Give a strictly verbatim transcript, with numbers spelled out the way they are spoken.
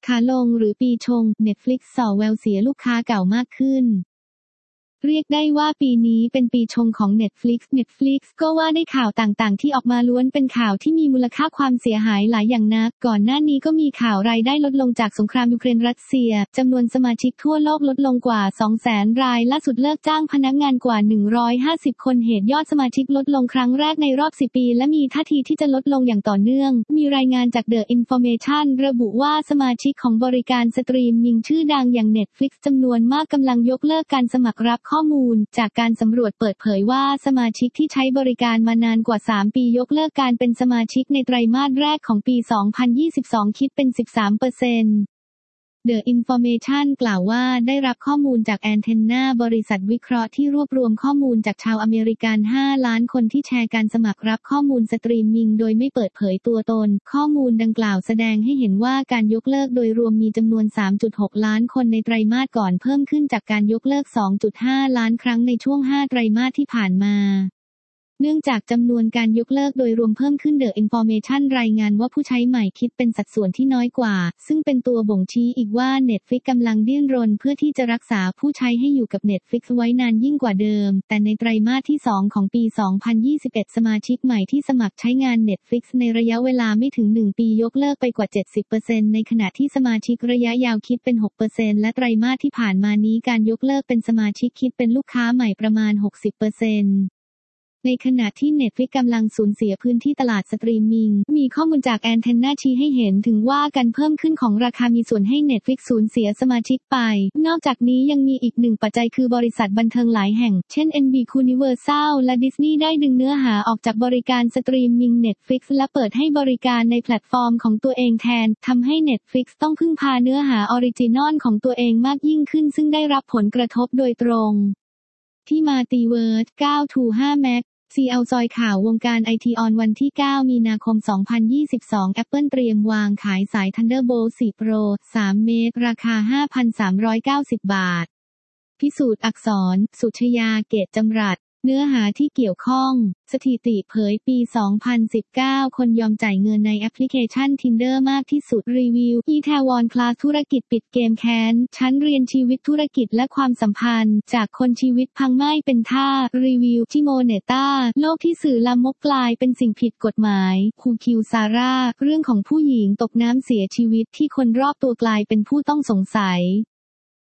ขาลงหรือปีชง Netflix ส่อแววเสียลูกค้าเก่ามากขึ้นเรียกได้ว่าปีนี้เป็นปีชงของ Netflix Netflix ก็ว่าได้ข่าวต่างๆที่ออกมาล้วนเป็นข่าวที่มีมูลค่าความเสียหายหลายอย่างนักก่อนหน้านี้ก็มีข่าวรายได้ลดลงจากสงครามยูเครนรัสเซียจำนวนสมาชิกทั่วโลกลดลงกว่า สองแสน รายล่าสุดเลิกจ้างพนักงานกว่าหนึ่งร้อยห้าสิบคนเหตุยอดสมาชิกลดลงครั้งแรกในรอบสิบปีและมีท่าทีที่จะลดลงอย่างต่อเนื่องมีรายงานจาก The Information ระบุว่าสมาชิกของบริการสตรีมมิ่งชื่อดังอย่าง Netflix จำนวนมากกำลังยกเลิกการสมัครรับข้อมูลจากการสำรวจเปิดเผยว่าสมาชิกที่ใช้บริการมานานกว่าสามปียกเลิกการเป็นสมาชิกในไตรมาสแรกของปี สองพันยี่สิบสอง คิดเป็น สิบสามเปอร์เซ็นต์ The Information กล่าวว่าได้รับข้อมูลจาก Antenna บริษัทวิเคราะห์ที่รวบรวมข้อมูลจากชาวอเมริกัน ห้า ล้านคนที่แชร์การสมัครรับข้อมูลสตรีมมิ่งโดยไม่เปิดเผยตัวตนข้อมูลดังกล่าวแสดงให้เห็นว่าการยกเลิกโดยรวมมีจำนวน สามจุดหก ล้านคนในไตรมาสก่อนเพิ่มขึ้นจากการยกเลิก สองจุดห้า ล้านครั้งในช่วงห้าไตรมาสที่ผ่านมาเนื่องจากจำนวนการยกเลิกโดยรวมเพิ่มขึ้น The Information รายงานว่าผู้ใช้ใหม่คิดเป็นสัดส่วนที่น้อยกว่าซึ่งเป็นตัวบ่งชี้อีกว่า Netflix กำลังดิ้นรนเพื่อที่จะรักษาผู้ใช้ให้อยู่กับ Netflix ไว้นานยิ่งกว่าเดิมแต่ในไตรมาสที่สองของปี สองพันยี่สิบเอ็ด สมาชิกใหม่ที่สมัครใช้งาน Netflix ในระยะเวลาไม่ถึงหนึ่งปียกเลิกไปกว่า เจ็ดสิบเปอร์เซ็นต์ ในขณะที่สมาชิกระยะยาวคิดเป็น หกเปอร์เซ็นต์ และไตรมาสที่ผ่านมานี้การยกเลิกเป็นสมาชิกคิดเป็นลูกค้าใหม่ประมาณ หกสิบเปอร์เซ็นต์ในขณะที่ Netflix กำลังสูญเสียพื้นที่ตลาดสตรีมมิ่งมีข้อมูลจาก Antenna ชี้ให้เห็นถึงว่าการเพิ่มขึ้นของราคามีส่วนให้ Netflix สูญเสียสมาชิกไปนอกจากนี้ยังมีอีกหนึ่งปัจจัยคือบริษัทบันเทิงหลายแห่งเช่น เอ็น บี Universal และ Disney ได้ดึงเนื้อหาออกจากบริการสตรีมมิ่ง Netflix และเปิดให้บริการในแพลตฟอร์มของตัวเองแทนทำให้ Netflix ต้องพึ่งพาเนื้อหาออริจินอลของตัวเองมากยิ่งขึ้นซึ่งได้รับผลกระทบโดยตรงที่มาตีเวิร์ด เก้า ห้า Macซี แอล ซอยข่าววงการไอทีออนวันที่ เก้า มีนาคม สองพันยี่สิบสอง Apple เตรียมวางขายสาย Thunderbolt โฟร์ Pro สาม เมตรราคา ห้าพันสามร้อยเก้าสิบ บาทพิสูจน์อักษรสุชยาเกตจำรัดเนื้อหาที่เกี่ยวข้องสถิติเผยปี สองพันสิบเก้า คนยอมจ่ายเงินในแอปพลิเคชัน Tinder มากที่สุดรีวิวอีแทวอนคลาสธุรกิจปิดเกมแค้นชั้นเรียนชีวิตธุรกิจและความสัมพันธ์จากคนชีวิตพังไม่เป็นท่ารีวิวจิโมเนต้าโลกที่สื่อลามกกลายเป็นสิ่งผิดกฎหมายคูคิวซาร่าเรื่องของผู้หญิงตกน้ำเสียชีวิตที่คนรอบตัวกลายเป็นผู้ต้องสงสัย